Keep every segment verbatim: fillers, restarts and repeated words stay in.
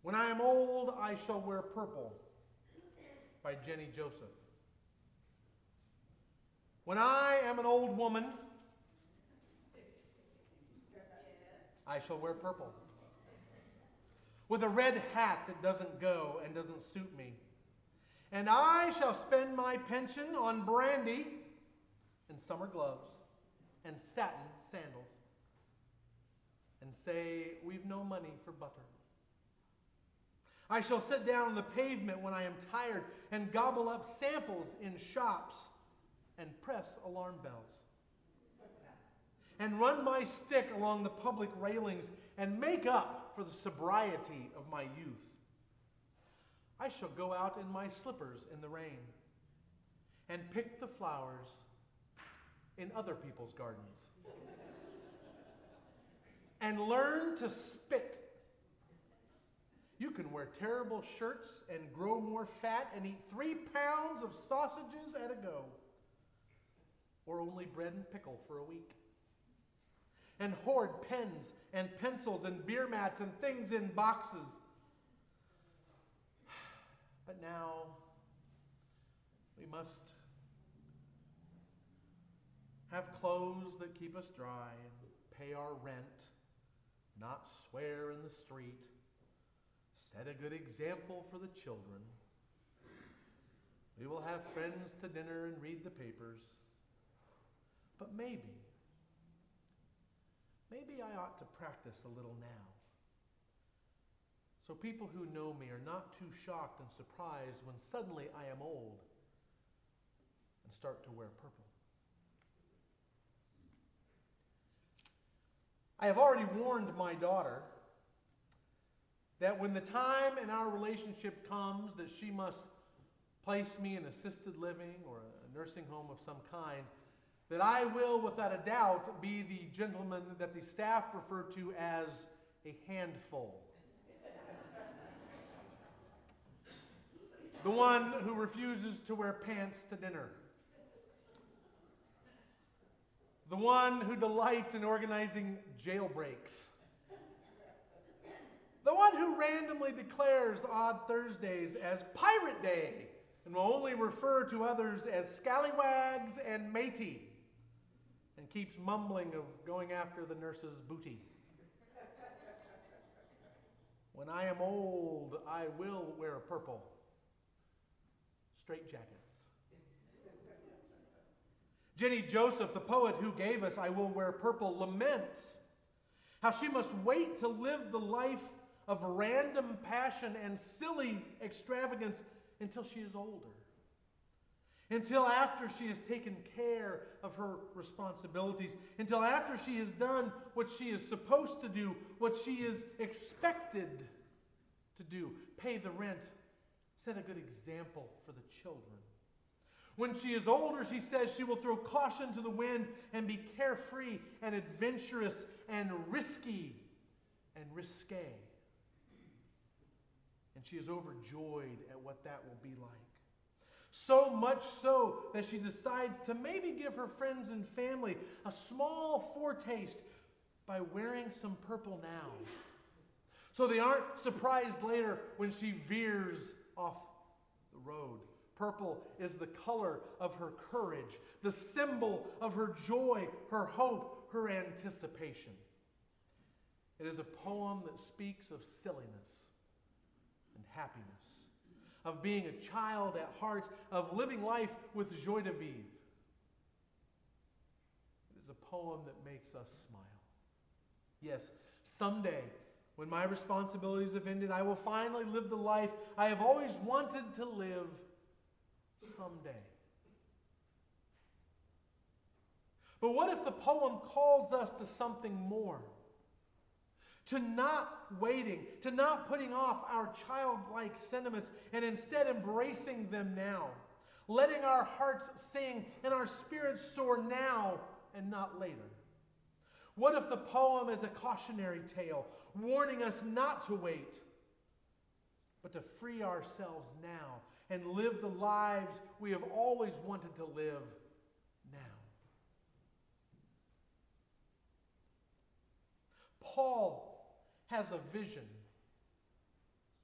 When I am old, I shall wear purple by Jenny Joseph. When I am an old woman, I shall wear purple. With a red hat that doesn't go and doesn't suit me. And I shall spend my pension on brandy and summer gloves and satin sandals. And say, we've no money for butter. I shall sit down on the pavement when I am tired and gobble up samples in shops and press alarm bells. And run my stick along the public railings and make up for the sobriety of my youth. I shall go out in my slippers in the rain and pick the flowers in other people's gardens. And learn to spit. You can wear terrible shirts and grow more fat and eat three pounds of sausages at a go. Or only bread and pickle for a week. And hoard pens and pencils and beer mats and things in boxes. But now we must have clothes that keep us dry and pay our rent, not swear in the street, set a good example for the children. We will have friends to dinner and read the papers. But maybe, maybe I ought to practice a little now. So people who know me are not too shocked and surprised when suddenly I am old and start to wear purple. I have already warned my daughter that when the time in our relationship comes that she must place me in assisted living or a nursing home of some kind, that I will, without a doubt, be the gentleman that the staff refer to as a handful. The one who refuses to wear pants to dinner. The one who delights in organizing jailbreaks. The one who randomly declares odd Thursdays as Pirate Day and will only refer to others as scallywags and matey and keeps mumbling of going after the nurse's booty. When I am old, I will wear purple. Straight jackets. Jenny Joseph, the poet who gave us I Will Wear Purple, laments how she must wait to live the life of random passion and silly extravagance until she is older. Until after she has taken care of her responsibilities. Until after she has done what she is supposed to do, what she is expected to do. Pay the rent. Set a good example for the children. When she is older, she says she will throw caution to the wind and be carefree and adventurous and risky and risque. And she is overjoyed at what that will be like. So much so that she decides to maybe give her friends and family a small foretaste by wearing some purple now. So they aren't surprised later when she veers off the road. Purple is the color of her courage, the symbol of her joy, her hope, her anticipation. It is a poem that speaks of silliness and happiness, of being a child at heart, of living life with joie de vivre. It is a poem that makes us smile. Yes, someday, when my responsibilities have ended, I will finally live the life I have always wanted to live someday. But what if the poem calls us to something more? To not waiting, to not putting off our childlike sentiments and instead embracing them now. Letting our hearts sing and our spirits soar now and not later. What if the poem is a cautionary tale, warning us not to wait, but to free ourselves now and live the lives we have always wanted to live now? Paul has a vision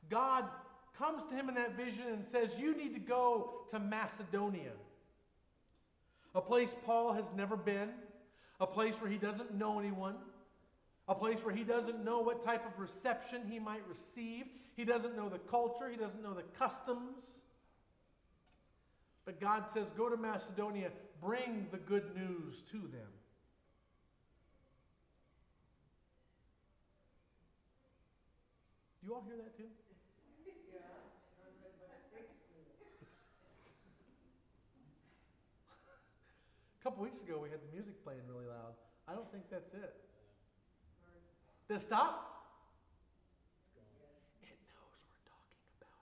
God comes to him in that vision and says, you need to go to Macedonia. A place Paul has never been, a place where he doesn't know anyone, a place where he doesn't know what type of reception he might receive. He doesn't know the culture, he doesn't know the customs. But God says, go to Macedonia, bring the good news to them. Do you all hear that too? Yeah. A couple weeks ago, we had the music playing really loud. I don't think that's it. Did it stop? It knows we're talking about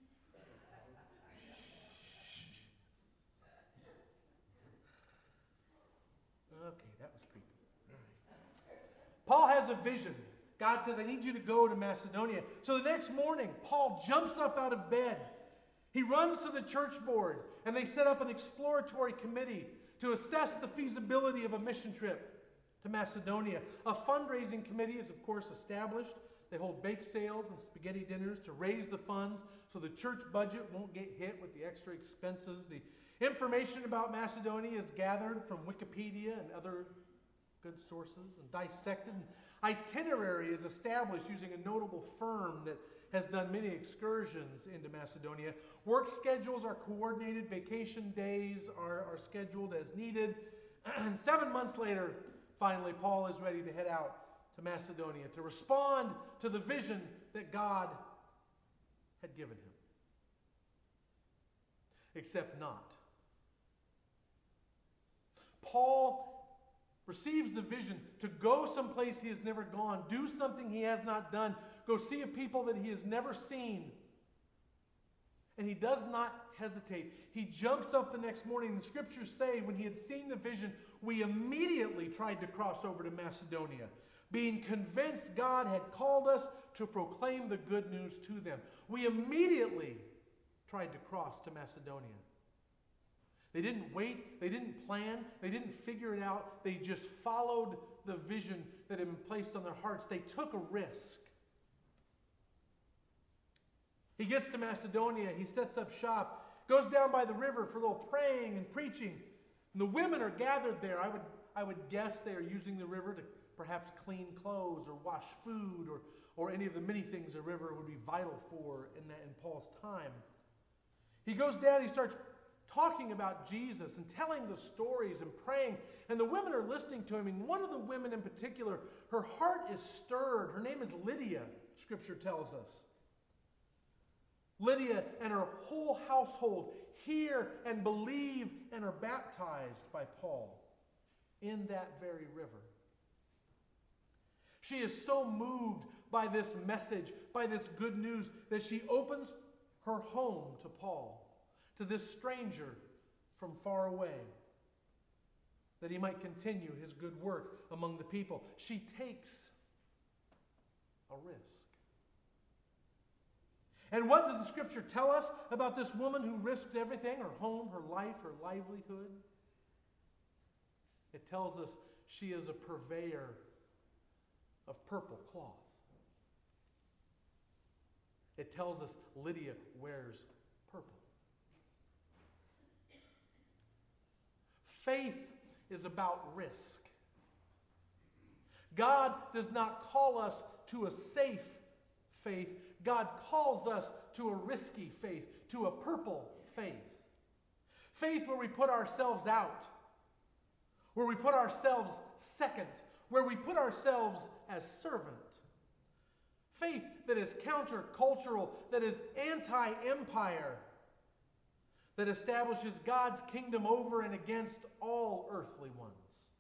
it. Okay, that was creepy. Paul has a vision. God says, I need you to go to Macedonia. So the next morning, Paul jumps up out of bed. He runs to the church board, and they set up an exploratory committee to assess the feasibility of a mission trip to Macedonia. A fundraising committee is, of course, established. They hold bake sales and spaghetti dinners to raise the funds so the church budget won't get hit with the extra expenses. The information about Macedonia is gathered from Wikipedia and other good sources and dissected. And itinerary is established using a notable firm that has done many excursions into Macedonia. Work schedules are coordinated. Vacation days are, are scheduled as needed. And seven months later, finally, Paul is ready to head out to Macedonia to respond to the vision that God had given him. Except not. Paul receives the vision to go someplace he has never gone, do something he has not done, go see a people that he has never seen. And he does not hesitate. He jumps up the next morning. The scriptures say when he had seen the vision, we immediately tried to cross over to Macedonia, being convinced God had called us to proclaim the good news to them. We immediately tried to cross to Macedonia. They didn't wait, they didn't plan, they didn't figure it out. They just followed the vision that had been placed on their hearts. They took a risk. He gets to Macedonia, he sets up shop, goes down by the river for a little praying and preaching. And the women are gathered there. I would, I would guess they are using the river to perhaps clean clothes or wash food or, or any of the many things a river would be vital for in, that, in Paul's time. He goes down, he starts talking about Jesus and telling the stories and praying. And the women are listening to him. And one of the women in particular, her heart is stirred. Her name is Lydia, Scripture tells us. Lydia and her whole household hear and believe and are baptized by Paul in that very river. She is so moved by this message, by this good news, that she opens her home to Paul, to this stranger from far away, that he might continue his good work among the people. She takes a risk. And what does the scripture tell us about this woman who risks everything, her home, her life, her livelihood? It tells us she is a purveyor of purple cloth. It tells us Lydia wears purple. Faith is about risk. God does not call us to a safe faith. God calls us to a risky faith, to a purple faith. Faith where we put ourselves out, where we put ourselves second, where we put ourselves as servant. Faith that is countercultural, that is anti-empire, that establishes God's kingdom over and against all earthly ones.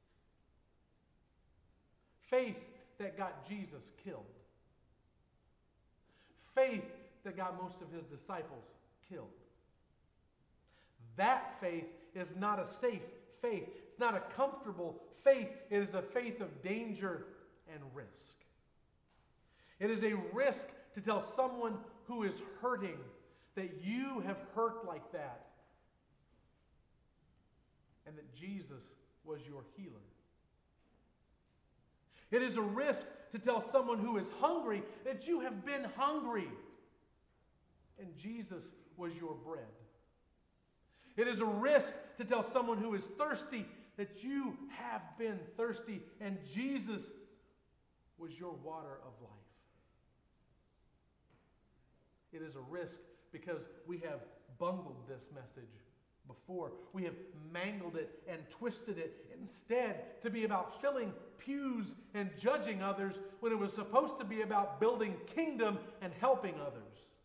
Faith that got Jesus killed. Faith that got most of his disciples killed. That faith is not a safe faith. It's not a comfortable faith. It is a faith of danger and risk. It is a risk to tell someone who is hurting that you have hurt like that, and that Jesus was your healer. It is a risk to tell someone who is hungry that you have been hungry, and Jesus was your bread. It is a risk to tell someone who is thirsty that you have been thirsty and Jesus was your water of life. It is a risk because we have bungled this message before. We have mangled it and twisted it instead to be about filling pews and judging others when it was supposed to be about building kingdom and helping others.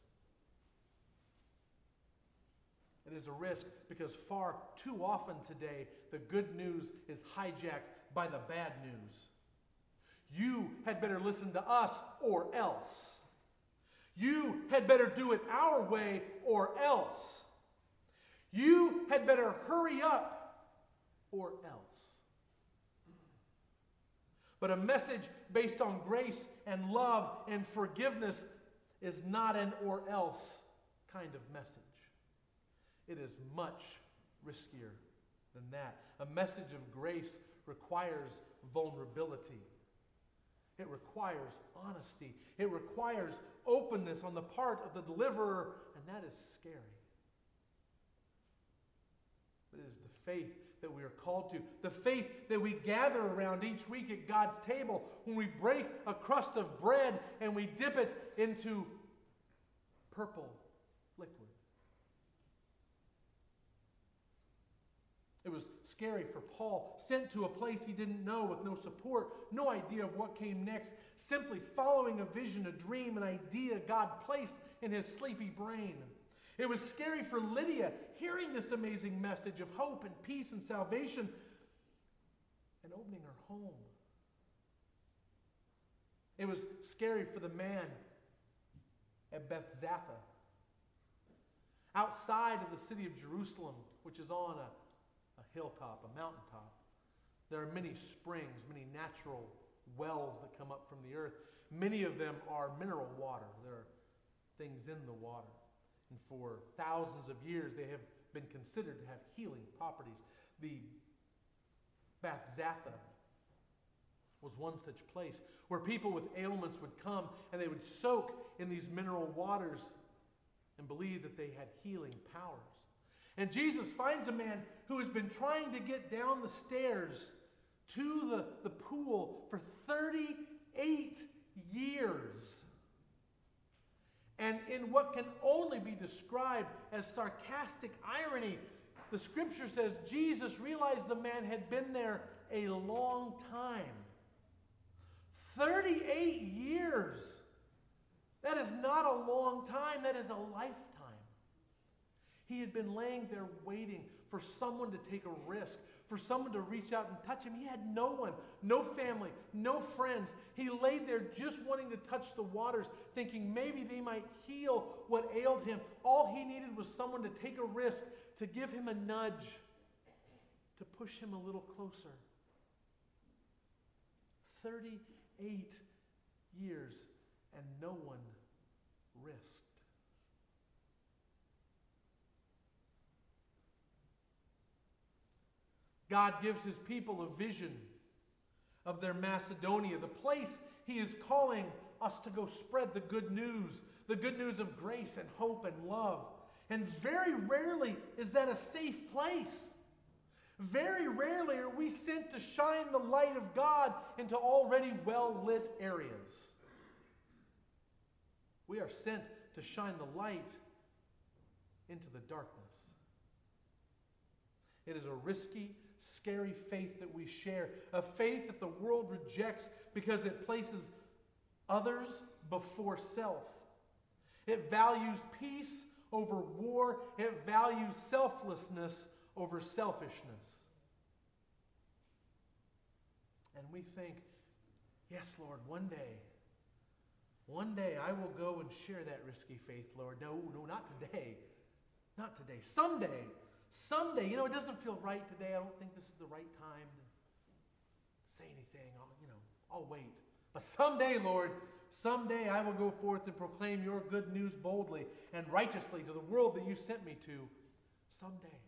It is a risk because far too often today the good news is hijacked by the bad news. You had better listen to us or else. You had better do it our way or else. You had better hurry up or else. But a message based on grace and love and forgiveness is not an or else kind of message. It is much riskier than that. A message of grace requires vulnerability. It requires honesty. It requires openness on the part of the deliverer, and that is scary. But it is the faith that we are called to, the faith that we gather around each week at God's table when we break a crust of bread and we dip it into purple liquid. It was scary for Paul, sent to a place he didn't know with no support, no idea of what came next, simply following a vision, a dream, an idea God placed in his sleepy brain. It was scary for Lydia, hearing this amazing message of hope and peace and salvation and opening her home. It was scary for the man at Bethzatha, outside of the city of Jerusalem, which is on a a hilltop, a mountaintop. There are many springs, many natural wells that come up from the earth. Many of them are mineral water. There are things in the water. And for thousands of years, they have been considered to have healing properties. The Bethzatha was one such place where people with ailments would come and they would soak in these mineral waters and believe that they had healing powers. And Jesus finds a man who has been trying to get down the stairs to the, the pool for thirty-eight years. And in what can only be described as sarcastic irony, the scripture says Jesus realized the man had been there a long time. thirty-eight years. That is not a long time, that is a lifetime. He had been laying there waiting for someone to take a risk, for someone to reach out and touch him. He had no one, no family, no friends. He laid there just wanting to touch the waters, thinking maybe they might heal what ailed him. All he needed was someone to take a risk, to give him a nudge, to push him a little closer. thirty-eight years and no one risked. God gives his people a vision of their Macedonia, the place he is calling us to go spread the good news, the good news of grace and hope and love. And very rarely is that a safe place. Very rarely are we sent to shine the light of God into already well-lit areas. We are sent to shine the light into the darkness. It is a risky, scary faith that we share, a faith that the world rejects because it places others before self. It values peace over war. It values selflessness over selfishness. And we think, yes, Lord, one day, one day I will go and share that risky faith, Lord. No, no, not today. Not today. Someday. Someday. You know, it doesn't feel right today. I don't think this is the right time to say anything. I'll, you know, I'll wait. But someday, Lord, someday I will go forth and proclaim your good news boldly and righteously to the world that you sent me to. Someday.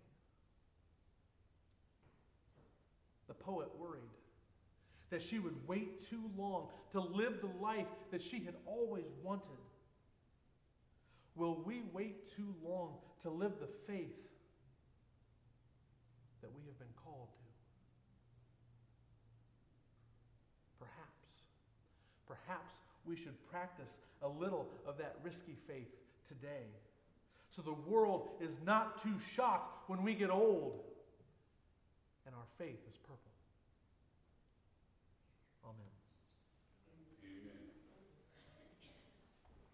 The poet worried that she would wait too long to live the life that she had always wanted. Will we wait too long to live the faith that we have been called to? Perhaps. Perhaps we should practice a little of that risky faith today, so the world is not too shocked when we get old and our faith is purple.